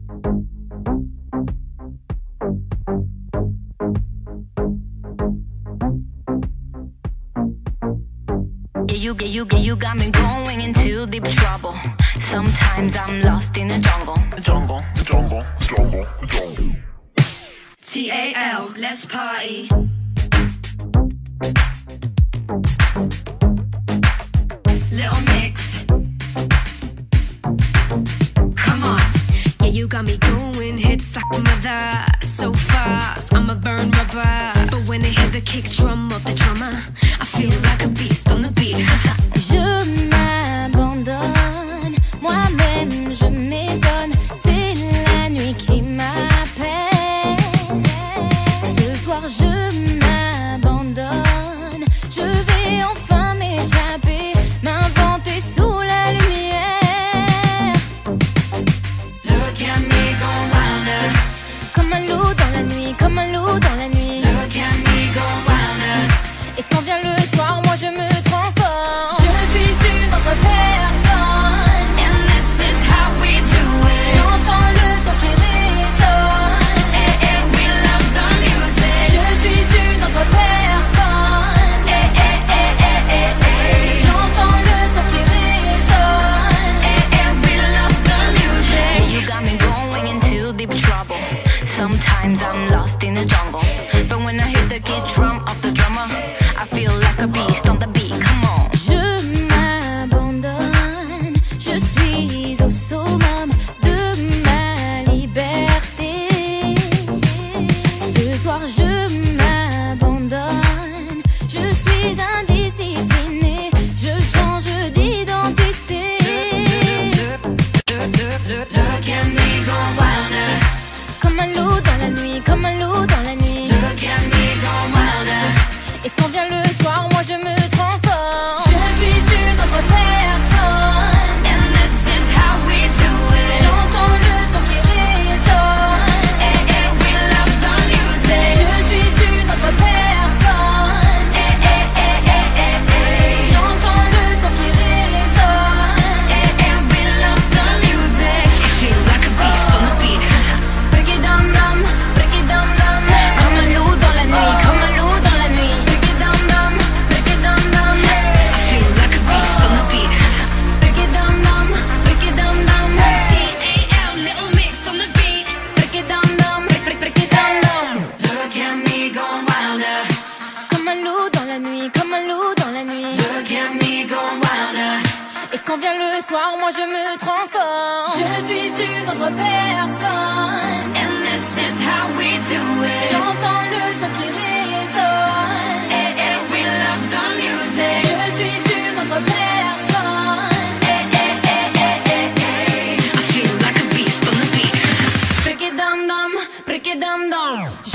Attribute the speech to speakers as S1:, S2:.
S1: You got me going into deep trouble. Sometimes I'm lost in the jungle. The jungle, the jungle, the jungle, the jungle.
S2: TAL, let's party. Little mix. Come on. Yeah, you got me going, hits like a mother. So fast, I'ma burn rubber. But when I hear the kick drum of the drummer, I feel like a beast on the beat.
S3: Je m'abandonne, moi-même je m'étonne. C'est la nuit qui m'appelle. Ce soir je m'abandonne. Je vais enfin m'échapper, m'inventer sous la lumière.
S2: Look at me go wilder.
S3: Comme un loup dans la nuit, comme un loup dans la nuit.
S2: Look at me go wilder.
S3: Et quand vient le soir, moi je me transforme. Je suis une autre personne.
S2: And this is how we do it.
S3: J'entends le son qui résonne.
S2: And we love the music.
S3: Je suis une autre personne. J'entends le son qui résonne.
S2: And we love the music.
S1: You got me going into deep trouble. Sometimes I'm lost in the jungle. But when I hear the kick drum of the drummer, I feel like a beast on the beat. Come on.
S3: Je m'abandonne. Je suis au summum de ma liberté. Ce soir je m'abandonne. Je suis indiscipliné. Je change d'identité.
S2: Look at me go wilder.
S3: Comme un loup dans la nuit, comme un loup dans la nuit.
S2: Look at me go wilder.
S3: Et quand vient le soir, moi je me transforme. Je suis une autre personne.
S2: And this is how we do it.
S3: J'entends le son qui résonne.
S2: And we love the music.
S3: Je suis une autre personne. J'entends le son qui résonne.
S2: And we love the music. I feel like a beast on the beat.
S3: Break it down, down, break it down, down. Comme un loup dans la nuit, comme un loup dans la nuit. Break it down, down, break it down, down.
S2: I feel like a beast on the beat.
S3: Break it down, down, break it down, down.
S2: TAL, little mix on the beat.
S3: Break it down, down, break it down, down.
S2: Look at me go wilder.
S3: Comme un loup dans la nuit, comme un loup dans la nuit.
S2: Look at me go wilder.
S3: Et quand vient le soir, moi je me transforme. Je suis une autre personne.
S2: And this is how we do it.
S3: J'entends le son qui résonne.
S2: And we love the music.
S3: Je suis une autre personne.
S2: I feel like a beast on the beat.
S3: Break it down, down, break it down, down.